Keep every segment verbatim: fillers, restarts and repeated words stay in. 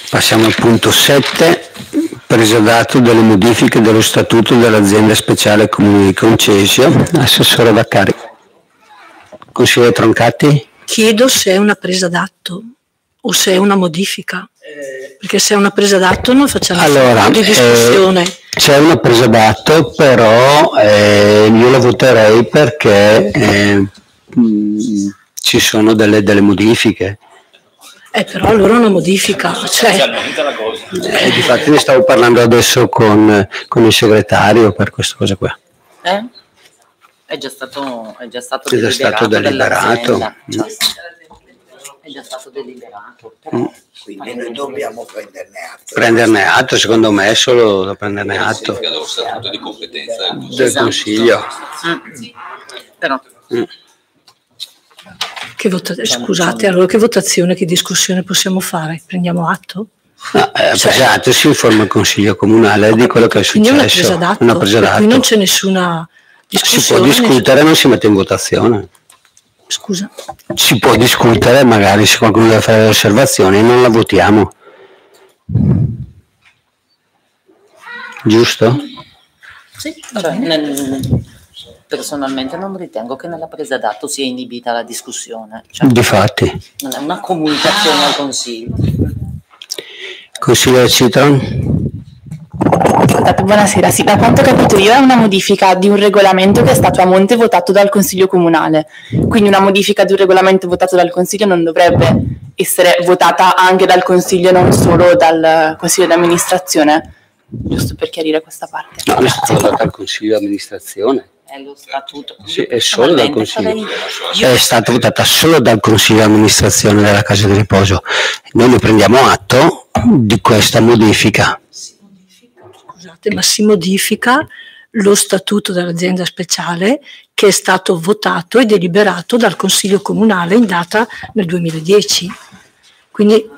Passiamo al punto sette, presa d'atto delle modifiche dello statuto dell'azienda speciale Comune di Concesio. Assessore Vaccari. Consigliere Troncati. Chiedo se è una presa d'atto o se è una modifica, perché se è una presa d'atto non facciamo allora, di discussione. Eh, c'è una presa d'atto, però eh, io la voterei perché eh, mh, ci sono delle, delle modifiche. Eh, però allora una modifica, cioè... Eh, difatti ne stavo parlando adesso con, con il segretario per questa cosa qua. Eh? È già stato, è già stato è già stato deliberato. Cioè, è già stato deliberato. Però... Mm. Quindi noi dobbiamo prenderne atto. Prenderne atto, secondo me è solo da prenderne atto. Dello statuto di competenza del esatto. Consiglio. Mm. Però... Mm. Che vota- scusate, allora che votazione, che discussione possiamo fare? Prendiamo atto? No, eh, cioè, presa atto, si informa il Consiglio Comunale di quello che è successo. Una presa d'atto, una presa d'atto. Qui non c'è nessuna discussione. Si può discutere, non si mette in votazione. Scusa? Si può discutere, magari se qualcuno deve fare delle osservazioni, non la votiamo. Giusto? Sì, cioè, nel... personalmente non ritengo che nella presa d'atto sia inibita la discussione. Cioè, difatti. Non è una comunicazione al Consiglio. Consigliere Citron? Buonasera, sì, da quanto ho capito io è una modifica di un regolamento che è stato a monte votato dal Consiglio Comunale, quindi una modifica di un regolamento votato dal Consiglio non dovrebbe essere votata anche dal Consiglio, non solo dal Consiglio di amministrazione, giusto per chiarire questa parte. No, è stata votata dal Consiglio di amministrazione. È lo statuto. Sì, è solo dal Consiglio. È stata votata solo dal Consiglio di amministrazione della Casa di Riposo. Noi ne prendiamo atto di questa modifica. Scusate, ma si modifica lo statuto dell'azienda speciale che è stato votato e deliberato dal Consiglio Comunale in data nel duemiladieci. Quindi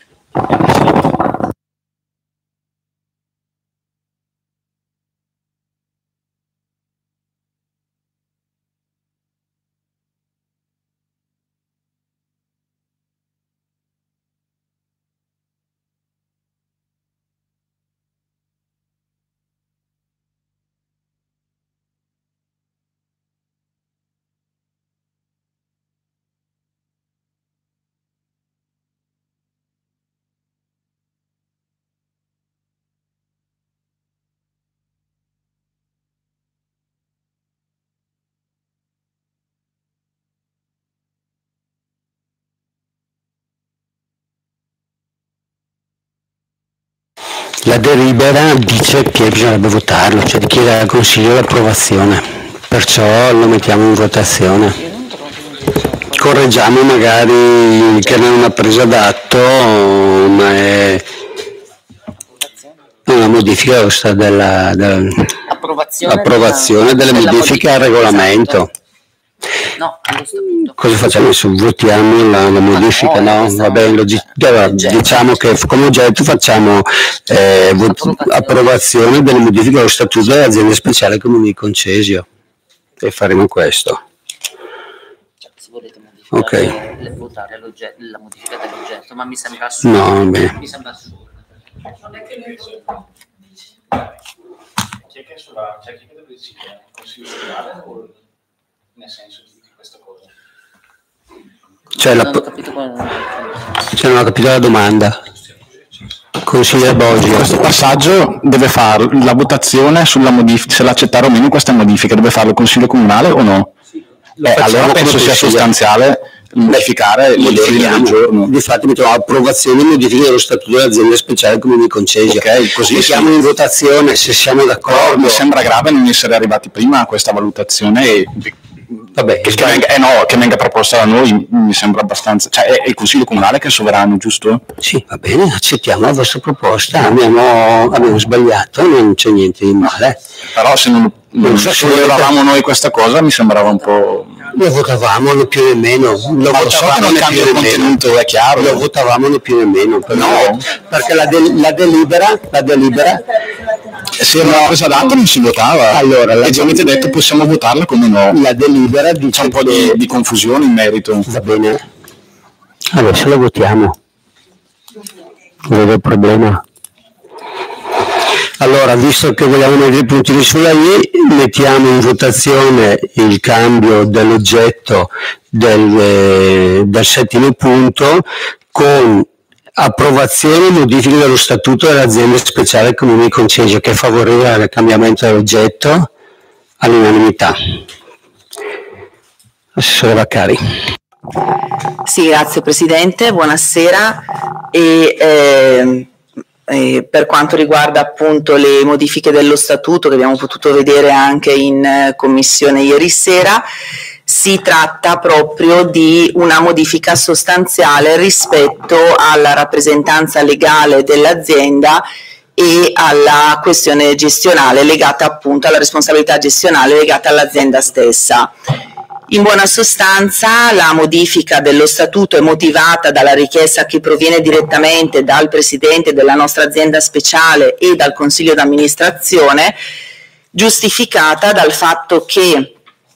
la delibera dice che bisognerebbe votarlo, cioè di chiedere al Consiglio l'approvazione, perciò lo mettiamo in votazione. Correggiamo magari che non è una presa d'atto, ma è una modifica della, della approvazione, approvazione della, delle modifiche al regolamento. No, cosa facciamo adesso? Votiamo la, la modifica? No, no? Va bene, lo, allora, diciamo che come oggetto facciamo eh, vot- approvazione delle modifiche allo statuto dell'azienda speciale Comune di Concesio e faremo questo. Cioè, se volete modificare, okay. le, votare la modifica dell'oggetto, ma mi sembra assurdo. No, bene. Mi sembra assurdo. Non è che noi c'è che sulla c'è chi deve decidere Consiglio Comunale o nel senso di questa cosa? Cioè, la, non ho capito qual... cioè non ho capito la domanda. Consigliere Boggi. Questo passaggio deve fare la votazione sulla modifica, se l'accettare o meno questa modifica, debe farlo il Consiglio Comunale o no? Eh, allora penso sia sostanziale modificare l'ordine del giorno. Difatti mettiamo approvazione e modifica dello statuto dell'azienda speciale Comune di Concesio. Ok, così mettiamo sì. in votazione se siamo d'accordo. Però mi sembra grave non essere arrivati prima a questa valutazione e vabbè, che, che, venga, eh no, che venga proposta da noi mi sembra abbastanza, cioè è, è il Consiglio Comunale che è sovrano, giusto? Sì, va bene, accettiamo la vostra proposta, abbiamo, abbiamo sbagliato, non c'è niente di male. Però se non, non so, se volevamo noi questa cosa mi sembrava un po'... Lo votavamo né più né meno, lo ma lo so che non cambia il contenuto, è chiaro. Lo votavamo né più né meno, per no, noi, perché la, de- la delibera, la delibera se era una presa d'atto non si votava, allora e già avete detto possiamo votarla come no. La delibera dice c'è un po' di, di confusione in merito. Va bene, allora se lo votiamo. Non vedo problema. Allora, visto che vogliamo mettere i puntini sulla I, mettiamo in votazione il cambio dell'oggetto del, eh, del settimo punto con approvazione e modifiche dello statuto dell'azienda speciale Comuni di Concesio, che è favorevole al cambiamento dell'oggetto all'unanimità. Assessore Vaccari. Sì, grazie Presidente, buonasera. E, eh, eh, per quanto riguarda appunto le modifiche dello statuto che abbiamo potuto vedere anche in eh, commissione ieri sera, si tratta proprio di una modifica sostanziale rispetto alla rappresentanza legale dell'azienda e alla questione gestionale legata appunto alla responsabilità gestionale legata all'azienda stessa. In buona sostanza la modifica dello statuto è motivata dalla richiesta che proviene direttamente dal Presidente della nostra azienda speciale e dal Consiglio d'amministrazione, giustificata dal fatto che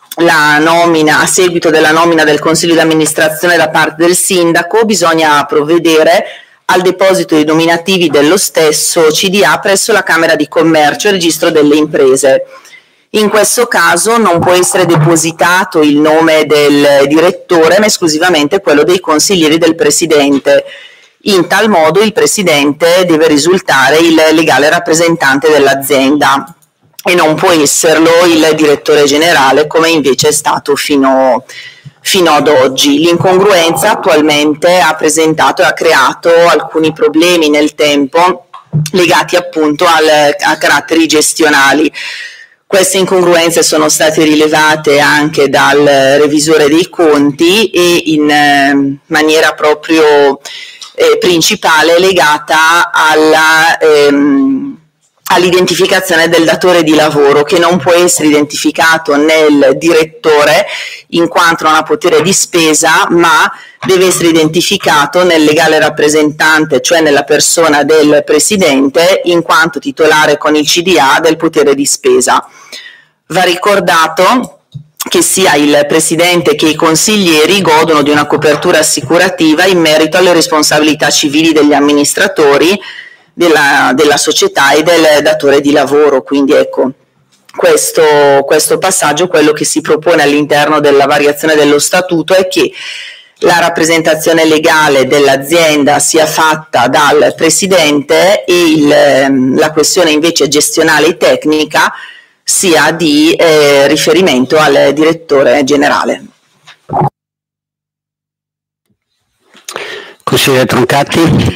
la nomina, a seguito della nomina del Consiglio d'amministrazione da parte del Sindaco, bisogna provvedere al deposito dei nominativi dello stesso C D A presso la Camera di Commercio e Registro delle Imprese. In questo caso non può essere depositato il nome del direttore, ma esclusivamente quello dei consiglieri del Presidente. In tal modo il Presidente deve risultare il legale rappresentante dell'azienda e non può esserlo il direttore generale, come invece è stato fino, fino ad oggi. L'incongruenza attualmente ha presentato e ha creato alcuni problemi nel tempo legati appunto al, a caratteri gestionali. Queste incongruenze sono state rilevate anche dal revisore dei conti e in eh, maniera proprio eh, principale legata alla, ehm, all'identificazione del datore di lavoro, che non può essere identificato nel direttore in quanto non ha potere di spesa, ma deve essere identificato nel legale rappresentante, cioè nella persona del Presidente, in quanto titolare con il C D A del potere di spesa. Va ricordato che sia il Presidente che i consiglieri godono di una copertura assicurativa in merito alle responsabilità civili degli amministratori della, della società e del datore di lavoro, quindi ecco, questo, questo passaggio, quello che si propone all'interno della variazione dello statuto è che la rappresentazione legale dell'azienda sia fatta dal Presidente e il, la questione invece gestionale e tecnica sia di eh, riferimento al direttore generale. Consigliere Troncati.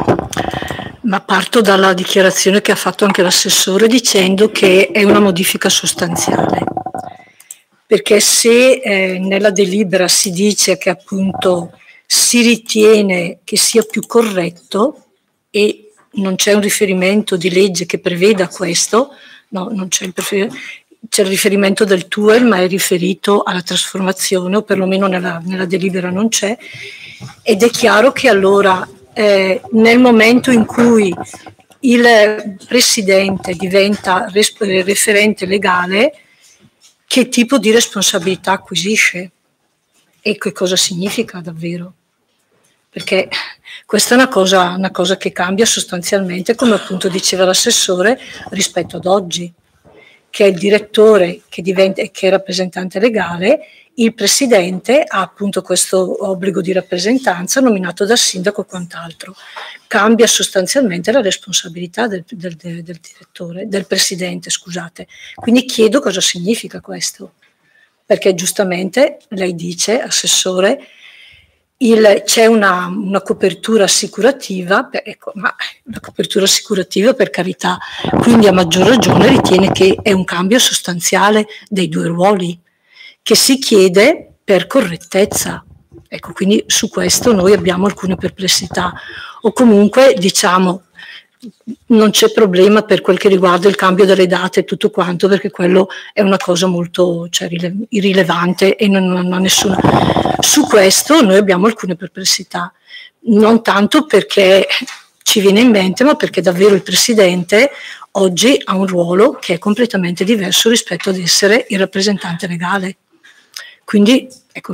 Ma parto dalla dichiarazione che ha fatto anche l'assessore dicendo che è una modifica sostanziale, perché se eh, nella delibera si dice che appunto si ritiene che sia più corretto e non c'è un riferimento di legge che preveda questo, no, non c'è il, prefer- c'è il riferimento del T U E R, ma è riferito alla trasformazione, o perlomeno nella, nella delibera non c'è, ed è chiaro che allora eh, nel momento in cui il Presidente diventa res- referente legale, che tipo di responsabilità acquisisce e che cosa significa davvero? Perché questa è una cosa, una cosa che cambia sostanzialmente, come appunto diceva l'assessore, rispetto ad oggi, che è il direttore che diventa, che è rappresentante legale, il Presidente ha appunto questo obbligo di rappresentanza nominato dal sindaco e quant'altro. Cambia sostanzialmente la responsabilità del, del, del, del direttore, del Presidente, scusate. Quindi chiedo cosa significa questo, perché giustamente lei dice, assessore, Il, c'è una, una copertura assicurativa, per, ecco, ma la copertura assicurativa per carità, quindi a maggior ragione ritiene che è un cambio sostanziale dei due ruoli, che si chiede per correttezza. Ecco, quindi su questo noi abbiamo alcune perplessità, o comunque diciamo non c'è problema per quel che riguarda il cambio delle date e tutto quanto, perché quello è una cosa molto cioè, irrilevante e non, non ha nessuna. Su questo noi abbiamo alcune perplessità, non tanto perché ci viene in mente, ma perché davvero il Presidente oggi ha un ruolo che è completamente diverso rispetto ad essere il rappresentante legale. Quindi ecco, noi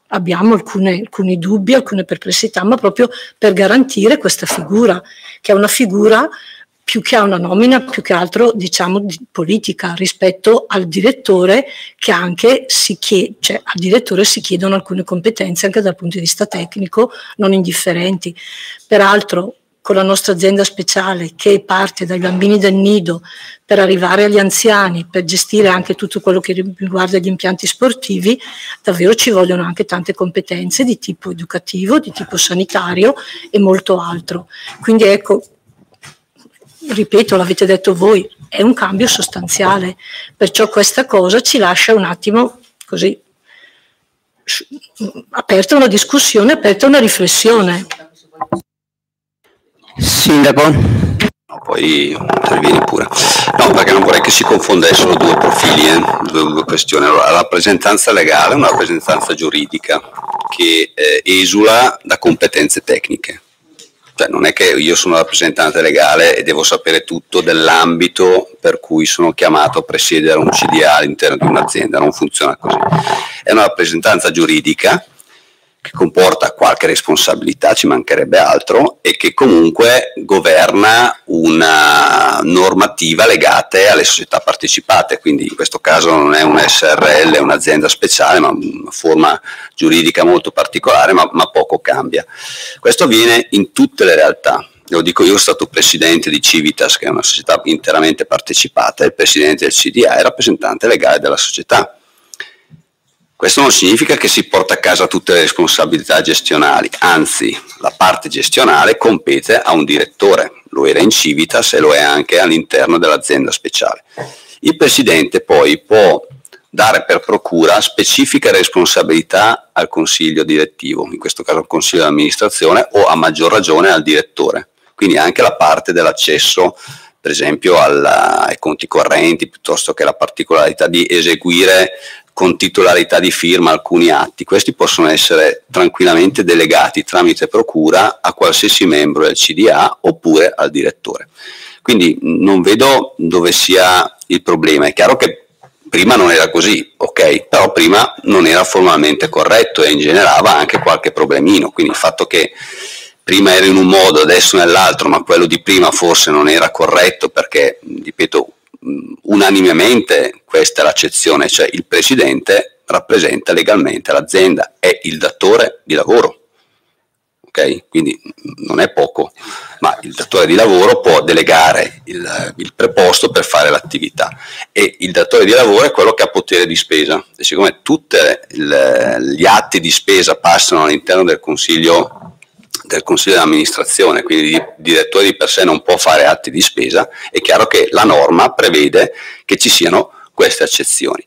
abbiamo alcune, alcuni dubbi, alcune perplessità, ma proprio per garantire questa figura, che è una figura più che a una nomina, più che altro diciamo di politica rispetto al direttore, che anche si chiede, cioè al direttore si chiedono alcune competenze anche dal punto di vista tecnico non indifferenti. Peraltro con la nostra azienda speciale che parte dai bambini del nido per arrivare agli anziani, per gestire anche tutto quello che riguarda gli impianti sportivi, davvero ci vogliono anche tante competenze di tipo educativo, di tipo sanitario e molto altro. Quindi ecco, ripeto, l'avete detto voi, è un cambio sostanziale, perciò questa cosa ci lascia un attimo così aperta una discussione, aperta una riflessione. Sindaco? No, poi intervieni pure. No, perché non vorrei che si confondessero due profili, eh, due, due questioni. Allora, la rappresentanza legale è una rappresentanza giuridica che eh, esula da competenze tecniche. Cioè non è che io sono rappresentante legale e devo sapere tutto dell'ambito per cui sono chiamato a presiedere un C D A all'interno di un'azienda, non funziona così. È una rappresentanza giuridica che comporta qualche responsabilità, ci mancherebbe altro, e che comunque governa una normativa legata alle società partecipate, quindi in questo caso non è un S R L, è un'azienda speciale, ma una forma giuridica molto particolare, ma, ma poco cambia. Questo avviene in tutte le realtà. Lo dico io, sono stato presidente di Civitas, che è una società interamente partecipata, e il presidente del C D A è rappresentante legale della società. Questo non significa che si porta a casa tutte le responsabilità gestionali, anzi la parte gestionale compete a un direttore, lo era in Civitas e lo è anche all'interno dell'azienda speciale. Il presidente poi può dare per procura specifiche responsabilità al consiglio direttivo, in questo caso al consiglio di amministrazione, o a maggior ragione al direttore, quindi anche la parte dell'accesso per esempio alla, ai conti correnti, piuttosto che la particolarità di eseguire con titolarità di firma alcuni atti. Questi possono essere tranquillamente delegati tramite procura a qualsiasi membro del C D A oppure al direttore. Quindi non vedo dove sia il problema. È chiaro che prima non era così, ok, però prima non era formalmente corretto e ingenerava anche qualche problemino, quindi il fatto che prima era in un modo, adesso nell'altro, ma quello di prima forse non era corretto perché, ripeto, unanimemente questa è l'accezione, cioè il presidente rappresenta legalmente l'azienda, è il datore di lavoro, ok? Quindi non è poco, ma il datore di lavoro può delegare il, il preposto per fare l'attività e il datore di lavoro è quello che ha potere di spesa, e siccome tutti gli atti di spesa passano all'interno del consiglio del consiglio di amministrazione, quindi il direttore di per sé non può fare atti di spesa, è chiaro che la norma prevede che ci siano queste eccezioni.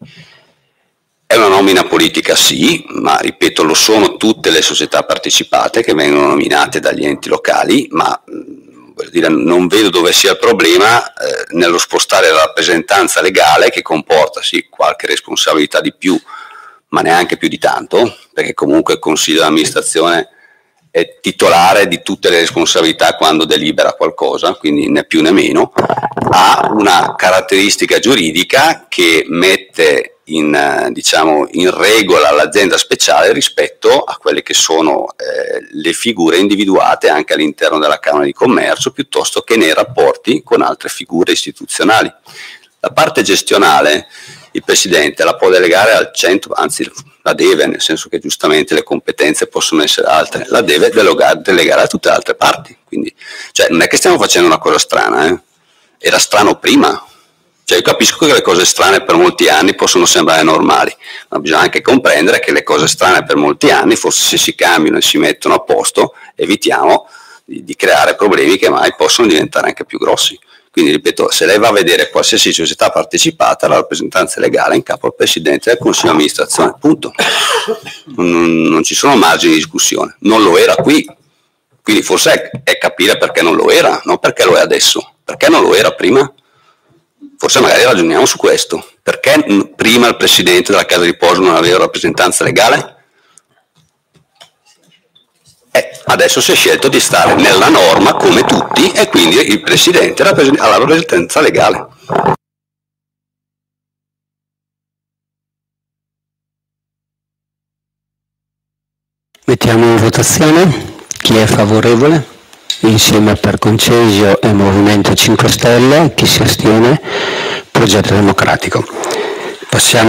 È una nomina politica sì, ma ripeto, lo sono tutte le società partecipate che vengono nominate dagli enti locali, ma voglio dire, non vedo dove sia il problema eh, nello spostare la rappresentanza legale, che comporta sì qualche responsabilità di più, ma neanche più di tanto, perché comunque il consiglio di amministrazione è titolare di tutte le responsabilità quando delibera qualcosa, quindi né più né meno, ha una caratteristica giuridica che mette in, diciamo, in regola l'azienda speciale rispetto a quelle che sono eh, le figure individuate anche all'interno della Camera di Commercio, piuttosto che nei rapporti con altre figure istituzionali. La parte gestionale il Presidente la può delegare al cento, anzi la deve, nel senso che giustamente le competenze possono essere altre, la deve delegare, delegare a tutte le altre parti. Quindi, cioè, non è che stiamo facendo una cosa strana, eh? Era strano prima. Cioè, io capisco che le cose strane per molti anni possono sembrare normali, ma bisogna anche comprendere che le cose strane per molti anni, forse se si cambiano e si mettono a posto, evitiamo di, di creare problemi che mai possono diventare anche più grossi. Quindi, ripeto, se lei va a vedere qualsiasi società partecipata, la rappresentanza legale è in capo al Presidente del Consiglio di amministrazione, punto. Non, non ci sono margini di discussione. Non lo era qui, quindi forse è, è capire perché non lo era, non perché lo è adesso. Perché non lo era prima? Forse magari ragioniamo su questo. Perché prima il Presidente della Casa di Riposo non aveva rappresentanza legale? Eh, adesso si è scelto di stare nella norma come tutti e quindi il Presidente ha la rappresentanza legale. Mettiamo in votazione. Chi è favorevole? Insieme per Concesio e Movimento cinque Stelle. Chi si astiene? Progetto Democratico. Passiamo